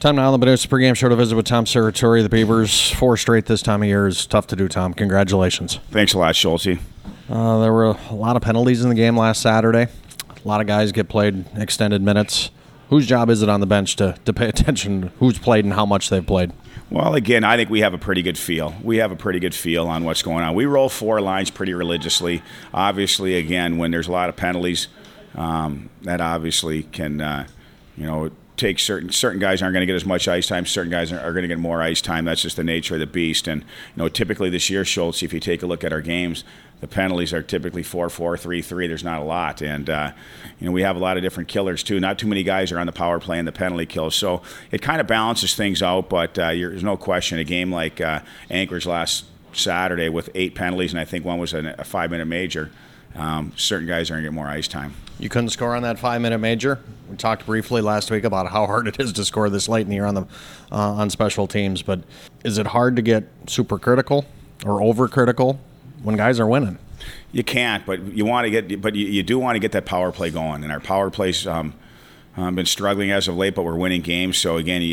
Time now on the Benoist pregame show to visit with Tom Serratore. The Beavers, 4 straight this time of year is tough to do, Tom. Congratulations. Thanks a lot, Schulte. There were a lot of penalties in the game last Saturday. A lot of guys get played extended minutes. Whose job is it on the bench to pay attention to who's played and how much they've played? Well, again, I think we have a pretty good feel. We have a pretty good feel on what's going on. We roll 4 lines pretty religiously. Obviously, again, when there's a lot of penalties, that obviously can, take certain guys aren't going to get as much ice time. Certain guys are going to get more ice time. That's just the nature of the beast. And typically this year, Schultz, if you take a look at our games, the penalties are typically 4-4, 3-3. There's not a lot, and we have a lot of different killers too. Not too many guys are on the power play and the penalty kills, so it kind of balances things out. But there's no question a game like Anchorage last Saturday with 8 penalties, and I think one was a 5-minute major. Certain guys are going to get more ice time. You couldn't score on that 5-minute major. We talked briefly last week about how hard it is to score this late in the year on special teams. But is it hard to get super critical or overcritical when guys are winning? You can't, but you want to get. But you do want to get that power play going, and our power play's been struggling as of late, but we're winning games. So again,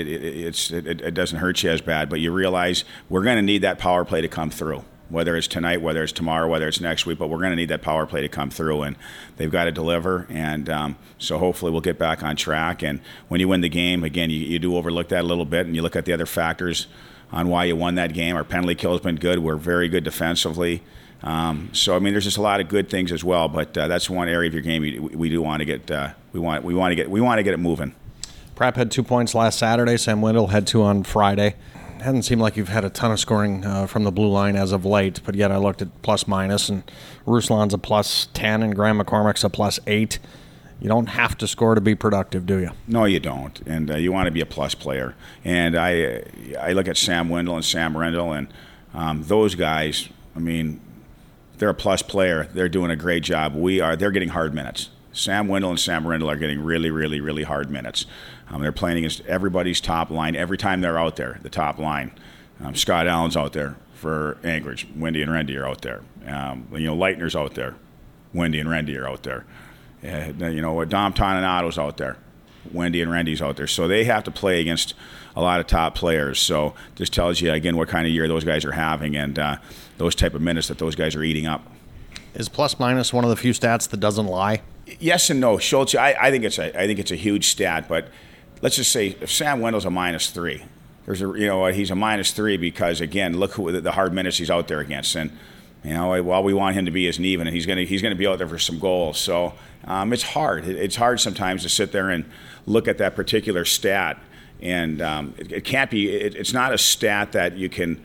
it doesn't hurt you as bad, but you realize we're going to need that power play to come through. Whether it's tonight, whether it's tomorrow, whether it's next week, but we're going to need that power play to come through, and they've got to deliver, and so hopefully we'll get back on track. And when you win the game, again, you do overlook that a little bit, and you look at the other factors on why you won that game. Our penalty kill has been good. We're very good defensively. So, there's just a lot of good things as well, but that's one area of your game we do want to get we want to get it moving. Pratt had 2 points last Saturday. Sam Wendell had 2 on Friday. Hasn't seemed like you've had a ton of scoring from the blue line as of late, but yet I looked at plus-minus, and Ruslan's a +10 and Graham McCormick's a +8. You don't have to score to be productive, do you? No, you don't, and you want to be a plus player. And I look at Sam Wendell and Sam Rendell, and those guys, they're a plus player. They're doing a great job. They're getting hard minutes. Sam Wendell and Sam Rendell are getting really, really, really hard minutes. They're playing against everybody's top line every time they're out there, the top line. Scott Allen's out there for Anchorage. Wendy and Rendy are out there. Leitner's out there. Wendy and Rendy are out there. Dom Toninado's out there. Wendy and Rendy's out there. So they have to play against a lot of top players. So this tells you, again, what kind of year those guys are having and those type of minutes that those guys are eating up. Is plus-minus one of the few stats that doesn't lie? Yes and no, Schultz. I think it's a huge stat, but let's just say if Sam Wendell's a -3, he's a -3 because again, look who the hard minutes he's out there against, and while we want him to be as an even, and he's gonna be out there for some goals. So it's hard. It's hard sometimes to sit there and look at that particular stat, and it can't be. It's not a stat that you can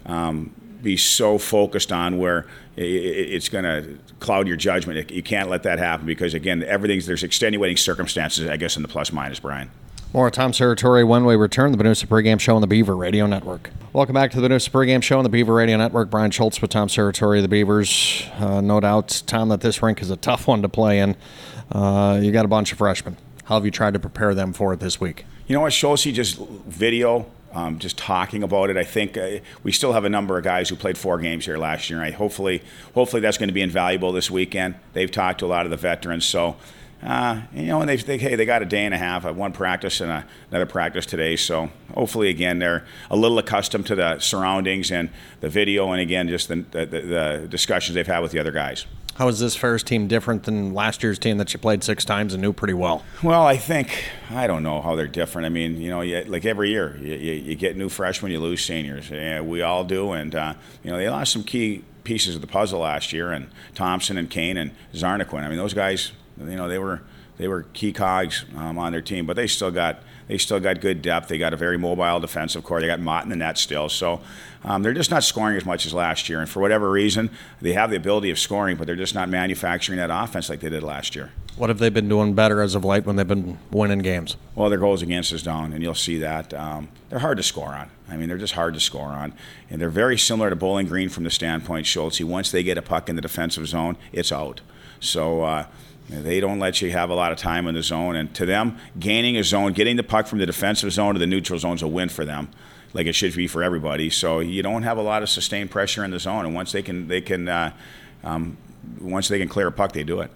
be so focused on where it's going to cloud your judgment. You can't let that happen because, again, there's extenuating circumstances, I guess, in the plus-minus, Brian. More Tom Serratore when we return, the Benoist pregame show on the Beaver Radio Network. Welcome back to the Benoist pregame show on the Beaver Radio Network. Brian Schultz with Tom Serratore of the Beavers. No doubt, Tom, that this rink is a tough one to play in. You got a bunch of freshmen. How have you tried to prepare them for it this week? You know what, Schultz, just video. Just talking about it, I think we still have a number of guys who played 4 games here last year. Hopefully that's going to be invaluable this weekend. They've talked to a lot of the veterans, so and they got a day and a half, one practice and another practice today. So hopefully, again, they're a little accustomed to the surroundings and the video, and again, just the discussions they've had with the other guys. How is this Ferris team different than last year's team that you played 6 times and knew pretty well? Well, I don't know how they're different. Like every year, you get new freshmen, you lose seniors. We all do, and they lost some key pieces of the puzzle last year, and Thompson and Kane and Zarnaquin. Those guys, they were key cogs on their team, but they still got good depth. They got a very mobile defensive core. They got Mott in the net still. So they're just not scoring as much as last year. And for whatever reason, they have the ability of scoring, but they're just not manufacturing that offense like they did last year. What have they been doing better as of late when they've been winning games? Well, their goals against is down, and you'll see that. They're hard to score on. They're just hard to score on. And they're very similar to Bowling Green from the standpoint, Schultz. Once they get a puck in the defensive zone, it's out. So they don't let you have a lot of time in the zone. And to them, gaining a zone, getting the puck from the defensive zone to the neutral zone is a win for them, like it should be for everybody. So you don't have a lot of sustained pressure in the zone. And once they can clear a puck, they do it.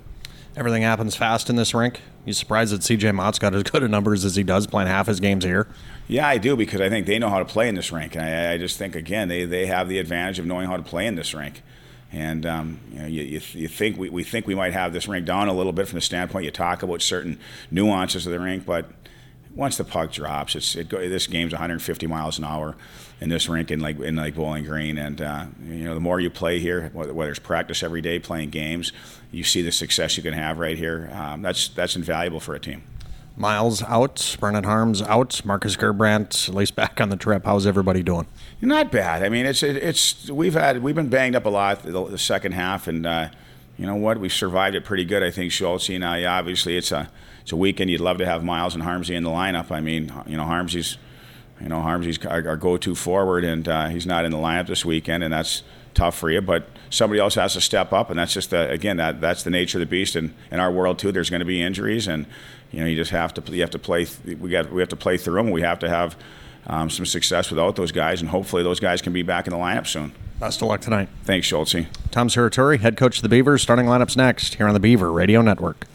Everything happens fast in this rink. You surprised that CJ Mott's got as good a numbers as he does, playing half his games here? Yeah, I do, because I think they know how to play in this rink. And I just think, again, they have the advantage of knowing how to play in this rink. And you think we think we might have this rink down a little bit from the standpoint you talk about certain nuances of the rink, but once the puck drops, this game's 150 miles an hour in this rink in Bowling Green, and the more you play here, whether it's practice every day, playing games, you see the success you can have right here. That's invaluable for a team. Miles out, Brennan Harms out, Marcus Gerbrandt at least back on the trip. How's everybody doing? Not bad. I mean, we've been banged up a lot the second half, and you know what? We've survived it pretty good, I think, Schultz. Now, yeah, obviously it's a weekend. You'd love to have Miles and Harmsy in the lineup. I mean, Harmsy's our go-to forward, and he's not in the lineup this weekend, and that's tough for you. But somebody else has to step up, and that's just that's the nature of the beast. And in our world too, there's going to be injuries, and you just have to play. We have to play through them. We have to have some success without those guys, and hopefully those guys can be back in the lineup soon. Best of luck tonight. Thanks, Schultze. Tom Serratore, head coach of the Beavers. Starting lineups next here on the Beaver Radio Network.